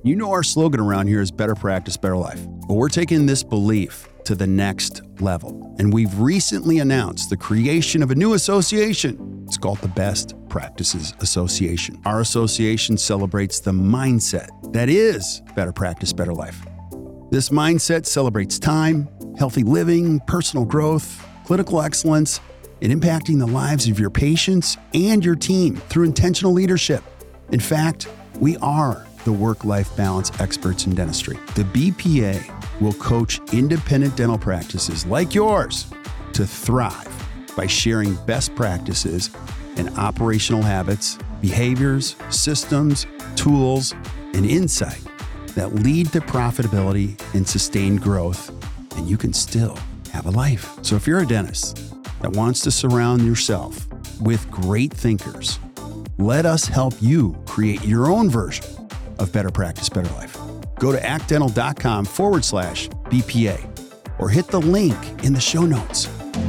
You know our slogan around here is better practice, better life. But we're taking this belief to the next level. And we've recently announced the creation of a new association. It's called the Best Practices Association. Our association celebrates the mindset that is better practice, better life. This mindset celebrates time, healthy living, personal growth, clinical excellence, and impacting the lives of your patients and your team through intentional leadership. In fact, we are the work-life balance experts in dentistry. The BPA will coach independent dental practices like yours to thrive by sharing best practices and operational habits, behaviors, systems, tools, and insight that lead to profitability and sustained growth, and you can still have a life. So if you're a dentist that wants to surround yourself with great thinkers, let us help you create your own version of better practice, better life. Go to actdental.com/BPA or hit the link in the show notes.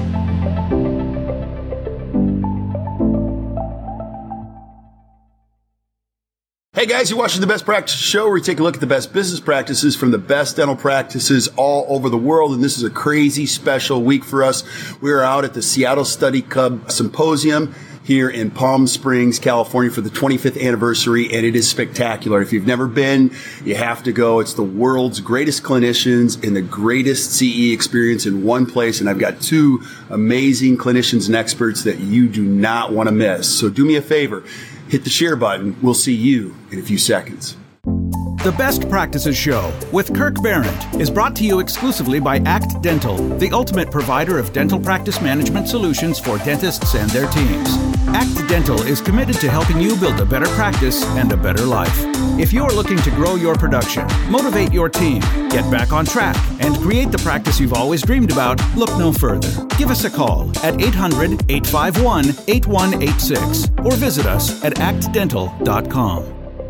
Hey guys, you're watching the Best Practices Show, where we take a look at the best business practices from the best dental practices all over the world. And this is a crazy special week for us. We are out at the Seattle Study Club Symposium here in Palm Springs, California for the 25th anniversary, and it is spectacular. If you've never been, you have to go. It's the world's greatest clinicians and the greatest CE experience in one place, and I've got two amazing clinicians and experts that you do not want to miss. So do me a favor, hit the share button. We'll see you in a few seconds. The Best Practices Show with Kirk Behrendt is brought to you exclusively by ACT Dental, the ultimate provider of dental practice management solutions for dentists and their teams. ACT Dental is committed to helping you build a better practice and a better life. If you're looking to grow your production, motivate your team, get back on track, and create the practice you've always dreamed about, look no further. Give us a call at 800-851-8186 or visit us at actdental.com.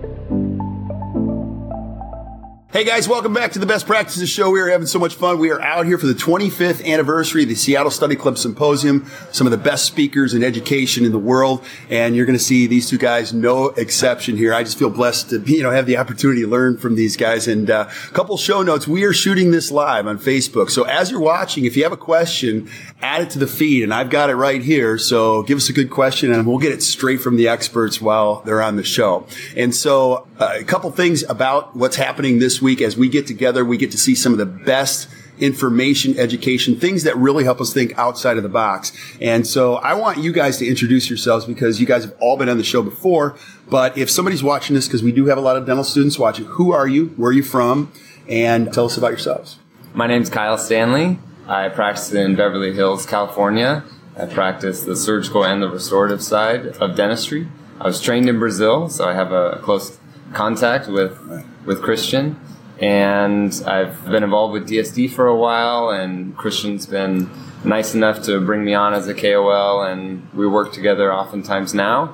Hey guys, welcome back to the Best Practices Show. We are having so much fun. We are out here for the 25th anniversary of the Seattle Study Club Symposium. Some of the best speakers in education in the world, and you're going to see these two guys, no exception here. I just feel blessed to have the opportunity to learn from these guys. And a couple show notes. We are shooting this live on Facebook. So as you're watching, if you have a question, add it to the feed, and I've got it right here. So give us a good question, and we'll get it straight from the experts while they're on the show. And so a couple things about what's happening this week. As we get together, we get to see some of the best information, education, things that really help us think outside of the box. And so I want you guys to introduce yourselves, because you guys have all been on the show before. But if somebody's watching this, because we do have a lot of dental students watching, who are you? Where are you from? And tell us about yourselves. My name's Kyle Stanley. I practice in Beverly Hills, California. I practice the surgical and the restorative side of dentistry. I was trained in Brazil, so I have a close contact with Christian. And I've been involved with DSD for a while, and Christian's been nice enough to bring me on as a KOL, and we work together oftentimes now.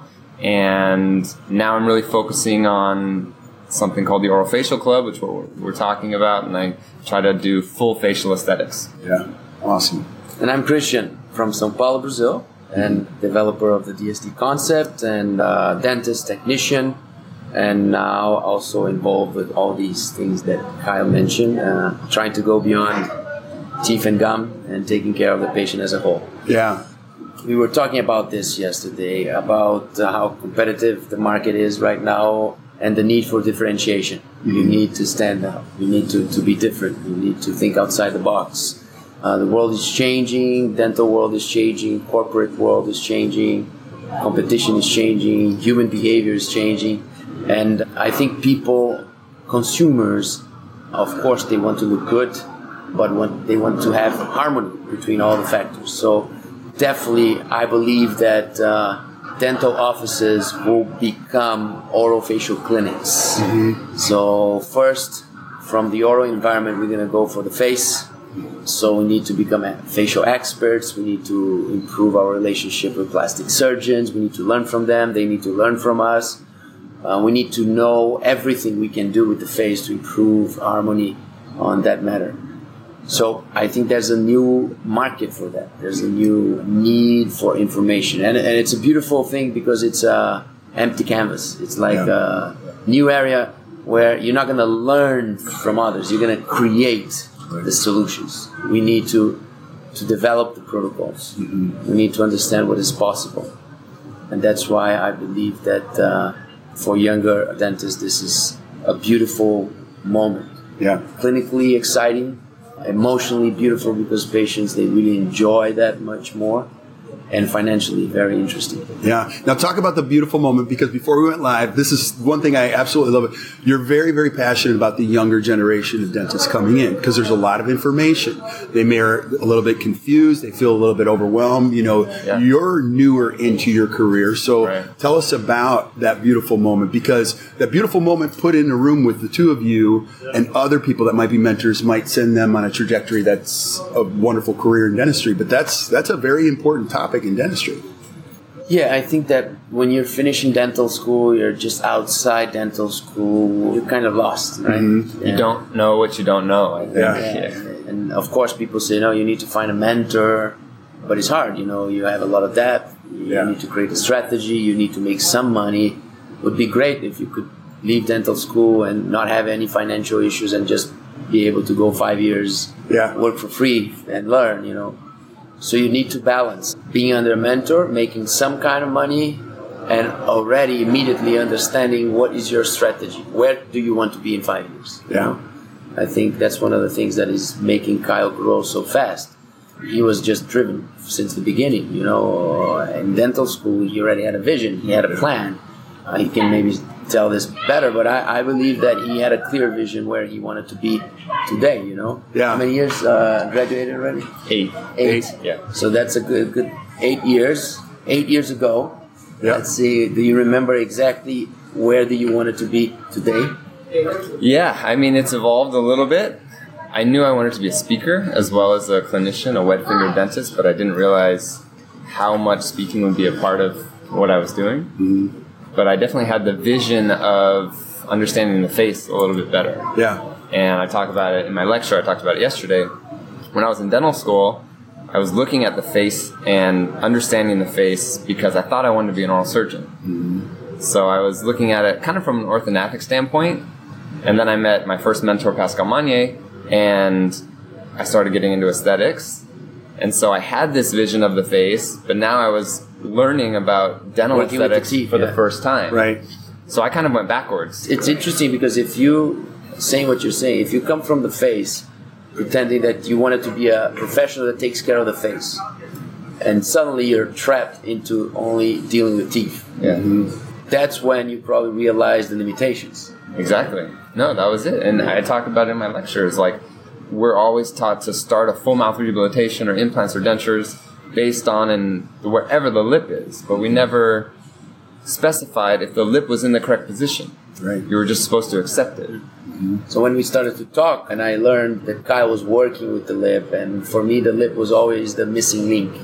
And now I'm really focusing on something called the Orofacial Club, which we're talking about, and I try to do full facial aesthetics. Yeah, awesome. And I'm Christian from São Paulo, Brazil, and developer of the DSD concept, and dentist, technician, and now also involved with all these things that Kyle mentioned, trying to go beyond teeth and gum and taking care of the patient as a whole. Yeah. We were talking about this yesterday, about how competitive the market is right now and the need for differentiation. Mm-hmm. You need to stand out. You need to be different. You need to think outside the box. The world is changing, dental world is changing, corporate world is changing, competition is changing, human behavior is changing. And I think people, consumers, of course, they want to look good, but they want to have harmony between all the factors. So definitely, I believe that dental offices will become orofacial clinics. Mm-hmm. So first, from the oral environment, we're going to go for the face. So we need to become facial experts. We need to improve our relationship with plastic surgeons. We need to learn from them. They need to learn from us. We need to know everything we can do with the face to improve harmony on that matter. So I think there's a new market for that. There's a new need for information. And it's a beautiful thing because it's an empty canvas. It's like a new area where you're not going to learn from others. You're going to create the solutions. We need to develop the protocols. Mm-hmm. We need to understand what is possible. And that's why I believe that for younger dentists, this is a beautiful moment. Yeah. Clinically exciting, emotionally beautiful because patients, they really enjoy that much more. And financially very interesting. Yeah. Now talk about the beautiful moment, because before we went live, this is one thing I absolutely love. You're very, very passionate about the younger generation of dentists coming in because there's a lot of information. They may are a little bit confused. They feel a little bit overwhelmed. You know, You're newer into your career. So Tell us about that beautiful moment, because that beautiful moment put in a room with the two of you and other people that might be mentors might send them on a trajectory that's a wonderful career in dentistry. But that's a very important topic in dentistry. Yeah, I think that when you're finishing dental school, you're just outside dental school, you're kind of lost, right? Mm-hmm. Yeah. You don't know what you don't know, I think. Yeah. And of course people say, no, you need to find a mentor, but it's hard, you have a lot of debt, you need to create a strategy, you need to make some money. It would be great if you could leave dental school and not have any financial issues and just be able to go 5 years, work for free and learn, So you need to balance being under a mentor, making some kind of money, and already immediately understanding what is your strategy. Where do you want to be in 5 years? Yeah. I think that's one of the things that is making Kyle grow so fast. He was just driven since the beginning, In dental school, he already had a vision. He had a plan. He can maybe tell this better, but I believe that he had a clear vision where he wanted to be today, Yeah. How many years graduated already? 8. Yeah. So that's a good 8 years. 8 years ago. Yeah. Let's see, do you remember exactly where do you want it to be today? Yeah, I mean, it's evolved a little bit. I knew I wanted to be a speaker as well as a clinician, a wet-fingered dentist, but I didn't realize how much speaking would be a part of what I was doing. Mm-hmm. But I definitely had the vision of understanding the face a little bit better. Yeah. And I talk about it in my lecture. I talked about it yesterday. When I was in dental school, I was looking at the face and understanding the face because I thought I wanted to be an oral surgeon. Mm-hmm. So I was looking at it kind of from an orthodontic standpoint. And then I met my first mentor, Pascal Magnier, and I started getting into aesthetics. And so I had this vision of the face, but now I was learning about dental aesthetics for the first time. Right. So I kind of went backwards. It's interesting because if you, saying what you're saying, if you come from the face, pretending that you wanted to be a professional that takes care of the face, and suddenly you're trapped into only dealing with teeth, that's when you probably realize the limitations. Exactly. No, that was it. And I talk about it in my lectures, like, we're always taught to start a full mouth rehabilitation or implants or dentures based on wherever the lip is, but we never specified if the lip was in the correct position. Right. You were just supposed to accept it. Mm-hmm. So when we started to talk, and I learned that Kyle was working with the lip, and for me the lip was always the missing link,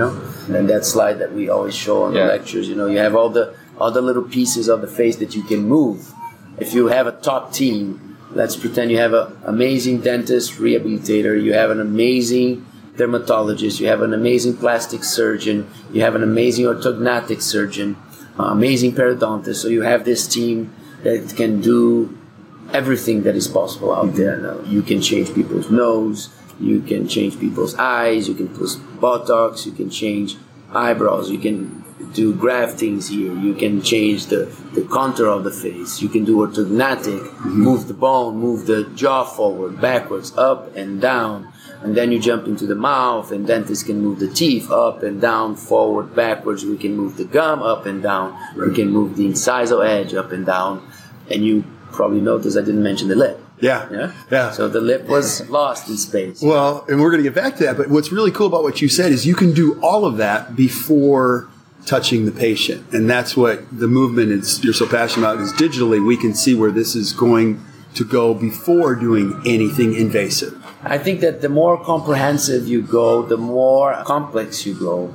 And that slide that we always show on the lectures, you have all the little pieces of the face that you can move. If you have a top team, let's pretend you have an amazing dentist, rehabilitator, you have an amazing dermatologist, you have an amazing plastic surgeon, you have an amazing orthodontic surgeon, amazing periodontist. So you have this team that can do everything that is possible out there now. You can change people's nose, you can change people's eyes, you can put Botox, you can change eyebrows, you can do graftings here, you can change the contour of the face, you can do orthodontic, move the bone, move the jaw forward, backwards, up and down, and then you jump into the mouth, and dentists can move the teeth up and down, forward, backwards, we can move the gum up and down, we can move the incisal edge up and down, and you probably noticed I didn't mention the lip. Yeah. So the lip was lost in space. Well, and we're going to get back to that, but what's really cool about what you said is you can do all of that before touching the patient. And that's what the movement you're so passionate about is digitally. We can see where this is going to go before doing anything invasive. I think that the more comprehensive you go, the more complex you go,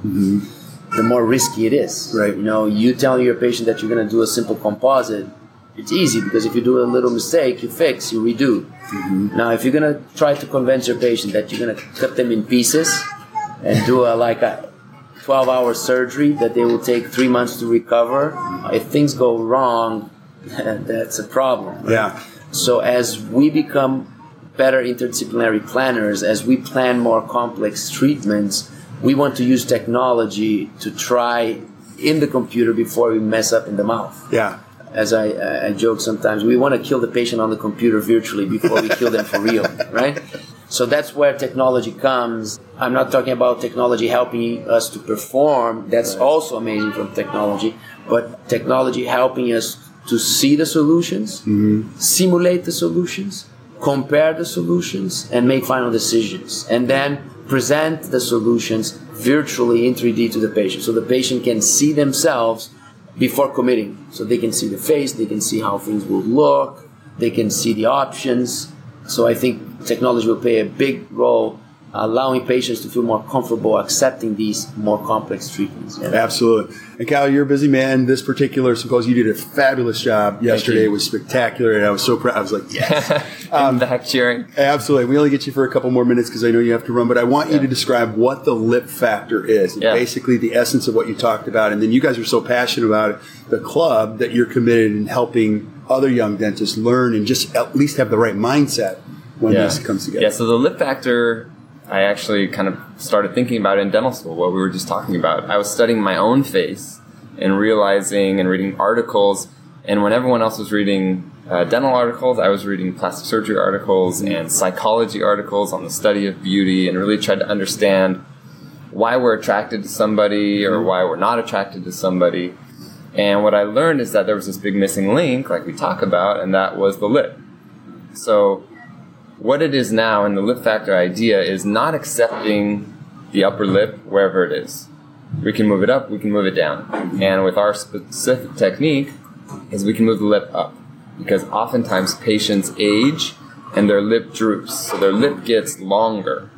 the more risky it is. Right. You telling your patient that you're going to do a simple composite, it's easy because if you do a little mistake, you fix, you redo. Now, if you're going to try to convince your patient that you're going to cut them in pieces and do a 12-hour surgery that they will take 3 months to recover, if things go wrong, that's a problem. Right? Yeah. So as we become better interdisciplinary planners, as we plan more complex treatments, we want to use technology to try in the computer before we mess up in the mouth. Yeah. As I joke sometimes, we want to kill the patient on the computer virtually before we kill them for real, right? So that's where technology comes. I'm not talking about technology helping us to perform. That's also amazing from technology. But technology helping us to see the solutions, simulate the solutions, compare the solutions, and make final decisions. And then present the solutions virtually in 3D to the patient. So the patient can see themselves before committing. So they can see the face, they can see how things will look, they can see the options. So I think technology will play a big role allowing patients to feel more comfortable accepting these more complex treatments. Yeah. Absolutely. And Kyle, you're a busy man. This particular symposium, you did a fabulous job yesterday. It was spectacular, and I was so proud. I was like, yes. I'm back cheering. Absolutely. We only get you for a couple more minutes because I know you have to run, but I want you to describe what the lip factor is. Yeah. Basically the essence of what you talked about. And then you guys are so passionate about it, the club, that you're committed in helping other young dentists learn and just at least have the right mindset when this comes together. Yeah, so the lip factor, I actually kind of started thinking about it in dental school, what we were just talking about. I was studying my own face and realizing and reading articles, and when everyone else was reading dental articles, I was reading plastic surgery articles and psychology articles on the study of beauty, and really tried to understand why we're attracted to somebody or why we're not attracted to somebody. And what I learned is that there was this big missing link, like we talk about, and that was the lip. So what it is now in the lip factor idea is not accepting the upper lip wherever it is. We can move it up, we can move it down. And with our specific technique is we can move the lip up, because oftentimes patients age and their lip droops, so their lip gets longer.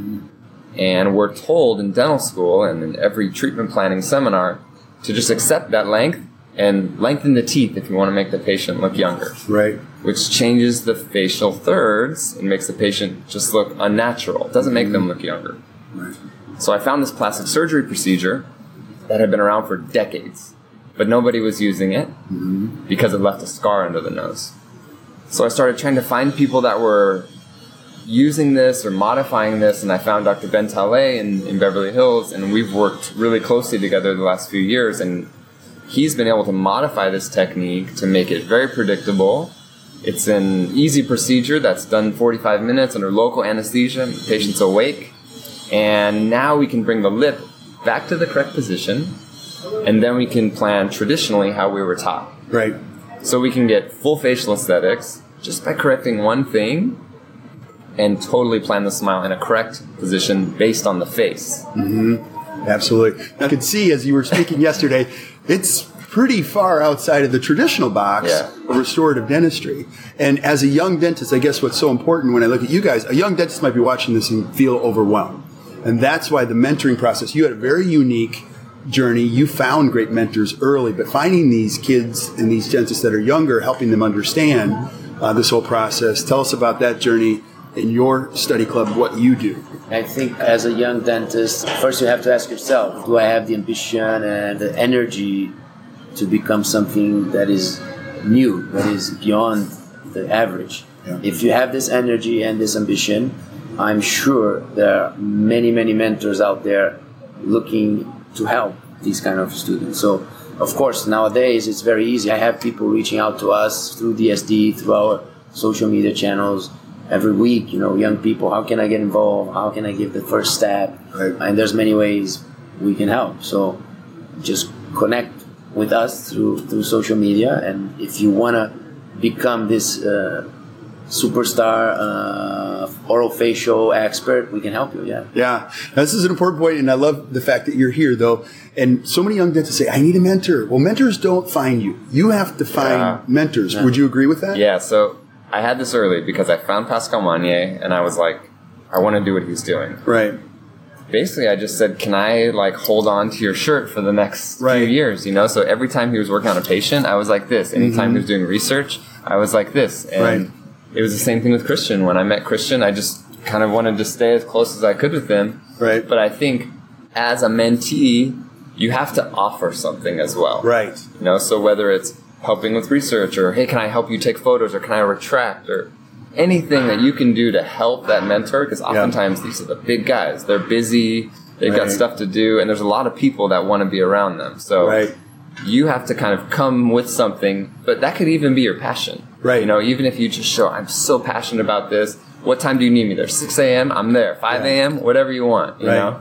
And we're told in dental school and in every treatment planning seminar to just accept that length and lengthen the teeth if you want to make the patient look younger. Right. Which changes the facial thirds and makes the patient just look unnatural. It doesn't make them look younger. Right. So I found this plastic surgery procedure that had been around for decades, but nobody was using it because it left a scar under the nose. So I started trying to find people that were using this or modifying this, and I found Dr. Ben Talay in Beverly Hills, and we've worked really closely together the last few years, and he's been able to modify this technique to make it very predictable. It's an easy procedure that's done 45 minutes under local anesthesia. The patient's awake. And now we can bring the lip back to the correct position, and then we can plan traditionally how we were taught. Right. So we can get full facial aesthetics just by correcting one thing and totally plan the smile in a correct position based on the face. Absolutely. I could see as you were speaking yesterday, it's pretty far outside of the traditional box of restorative dentistry. And as a young dentist, I guess what's so important when I look at you guys, a young dentist might be watching this and feel overwhelmed. And that's why the mentoring process, you had a very unique journey. You found great mentors early, but finding these kids and these dentists that are younger, helping them understand this whole process. Tell us about that journey in your study club, what you do. I think as a young dentist, first you have to ask yourself, do I have the ambition and the energy to become something that is new, that is beyond the average? Yeah. If you have this energy and this ambition, I'm sure there are many, many mentors out there looking to help these kind of students. So, of course, nowadays it's very easy. I have people reaching out to us through DSD, through our social media channels every week. Young people, how can I get involved? How can I give the first step? Right. And there's many ways we can help. So just connect with us through social media. And if you want to become this superstar orofacial expert, we can help you. Yeah, this is an important point, and I love the fact that you're here, though. And so many young dentists say, I need a mentor. Well, mentors don't find you. You have to find mentors. Would you agree with that? Yeah, so I had this early because I found Pascal Magnier, and I was like, I want to do what he's doing. Right. Basically, I just said, can I hold on to your shirt for the next few years? So every time he was working on a patient, I was like this. Anytime he was doing research, I was like this. And it was the same thing with Christian. When I met Christian, I just kind of wanted to stay as close as I could with him. Right. But I think as a mentee, you have to offer something as well. Right. So whether it's helping with research, or hey, can I help you take photos, or can I retract, or anything that you can do to help that mentor, because oftentimes these are the big guys. They're busy, they've got stuff to do, and there's a lot of people that want to be around them. So you have to kind of come with something, but that could even be your passion. Right. You know, even if you just show, I'm so passionate about this. What time do you need me there? 6 a.m.? I'm there. 5 a.m.? Whatever you want, you know?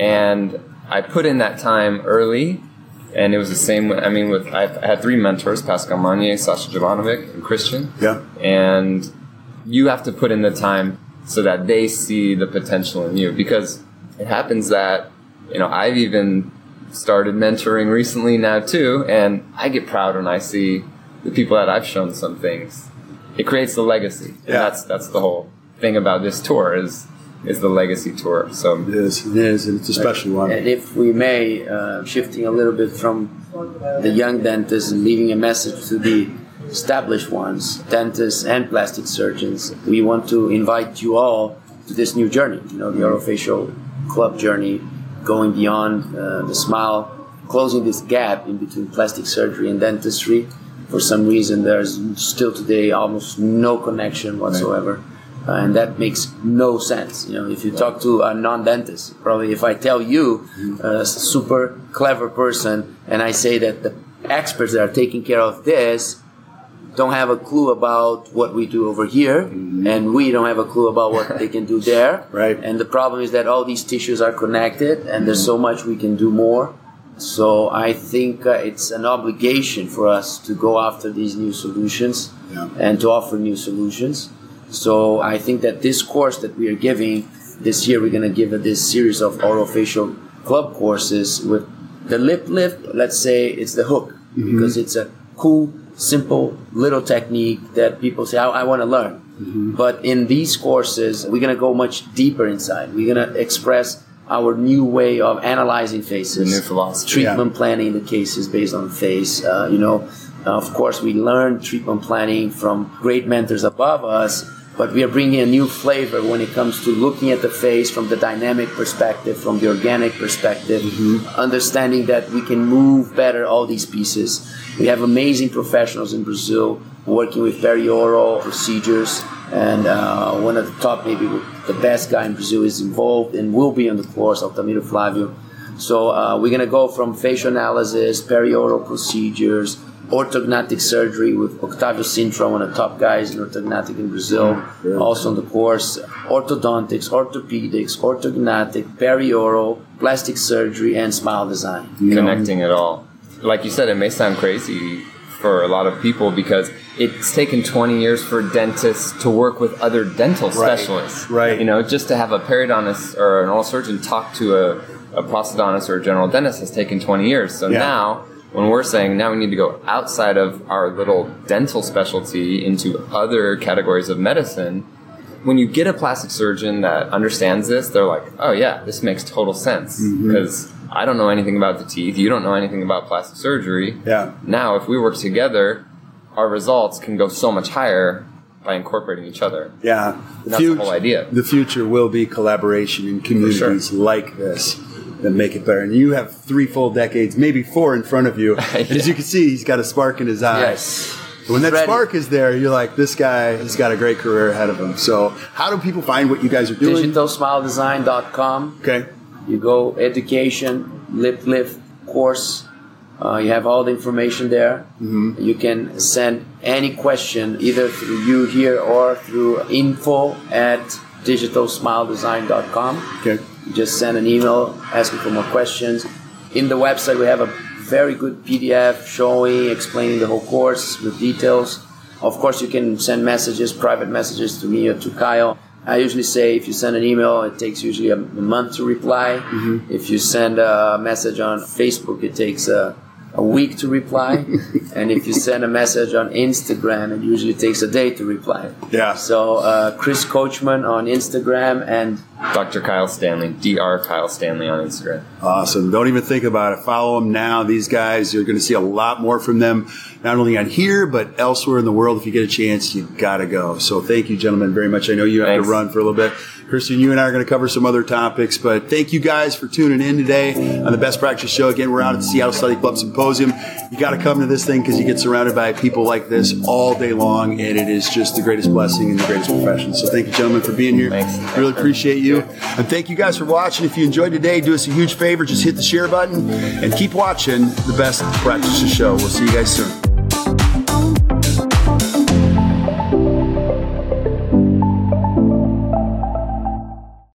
And I put in that time early, and it was the same. I mean, I had 3 mentors: Pascal Magnier, Sasha Jovanovic, and Christian. Yeah. And you have to put in the time so that they see the potential in you, because it happens that, you know, I've even started mentoring recently now too, and I get proud when I see the people that I've shown some things. It creates the legacy. And that's the whole thing about this tour is the legacy tour. So it is, and it's a special one. And if we may, shifting a little bit from the young dentists and leaving a message to the established ones, dentists and plastic surgeons, we want to invite you all to this new journey, you know, the Orofacial Club journey, going beyond the smile, closing this gap in between plastic surgery and dentistry. For some reason, there's still today almost no connection whatsoever. And that makes no sense. You know, if you talk to a non-dentist, probably if I tell you, a super clever person, and I say that the experts that are taking care of this don't have a clue about what we do over here, and we don't have a clue about what they can do there. Right. And the problem is that all these tissues are connected, and there's so much we can do more. So I think it's an obligation for us to go after these new solutions and to offer new solutions. So I think that this course that we are giving this year, we're going to give this series of Orofacial Club courses with the lip lift. Let's say it's the hook, because it's a cool, simple little technique that people say, I want to learn. But in these courses, we're going to go much deeper inside. We're going to express our new way of analyzing faces, new philosophy, treatment planning the cases based on face. Of course, we learned treatment planning from great mentors above us, but we are bringing a new flavor when it comes to looking at the face from the dynamic perspective, from the organic perspective, understanding that we can move better all these pieces. We have amazing professionals in Brazil working with perioral procedures, and one of the top, maybe the best guy in Brazil is involved and will be on the course, Altamiro Flávio. So we're going to go from facial analysis, perioral procedures, orthodontic surgery with Octavio Sintra, one of the top guys in orthodontic in Brazil, also on the course, orthodontics, orthopedics, orthodontic, perioral, plastic surgery, and smile design. Connecting it all. Like you said, it may sound crazy for a lot of people because it's taken 20 years for dentists to work with other dental specialists. Right. You know, just to have a periodontist or an oral surgeon talk to a prosthodontist or a general dentist has taken 20 years. So now, when we're saying now we need to go outside of our little dental specialty into other categories of medicine, when you get a plastic surgeon that understands this, they're like, oh yeah, this makes total sense because I don't know anything about the teeth. You don't know anything about plastic surgery. Yeah. Now, if we work together, our results can go so much higher by incorporating each other. Yeah. That's the whole idea. The future will be collaboration in communities like this that make it better. And you have 3 full decades, maybe 4 in front of you. And as you can see, he's got a spark in his eye. Yes. When that spark is there, you're like, this guy has got a great career ahead of him. So how do people find what you guys are doing? DigitalSmileDesign.com. Okay. You go education, lip lift course. You have all the information there. You can send any question either through you here or through info@digitalsmiledesign.com. Okay. You just send an email asking for more questions. In the website, we have a very good PDF showing, explaining the whole course with details. Of course, you can send messages, private messages to me or to Kyle. I usually say if you send an email, it takes usually a month to reply. If you send a message on Facebook, it takes a week to reply. And if you send a message on Instagram, it usually takes a day to reply. Yeah. So Chris Coachman on Instagram and Dr. Kyle Stanley, Dr. Kyle Stanley on Instagram. Awesome. Don't even think about it. Follow them now. These guys, you're going to see a lot more from them, not only on here, but elsewhere in the world. If you get a chance, you got to go. So thank you, gentlemen, very much. I know you have to run for a little bit. Christian, you and I are going to cover some other topics, but thank you guys for tuning in today on the Best Practice Show. Again, we're out at the Seattle Study Club Symposium. You got to come to this thing because you get surrounded by people like this all day long, and it is just the greatest blessing and the greatest profession. So thank you, gentlemen, for being here. Thanks. Really appreciate you. And thank you guys for watching. If you enjoyed today, do us a huge favor. Just hit the share button and keep watching the Best Practice Show. We'll see you guys soon.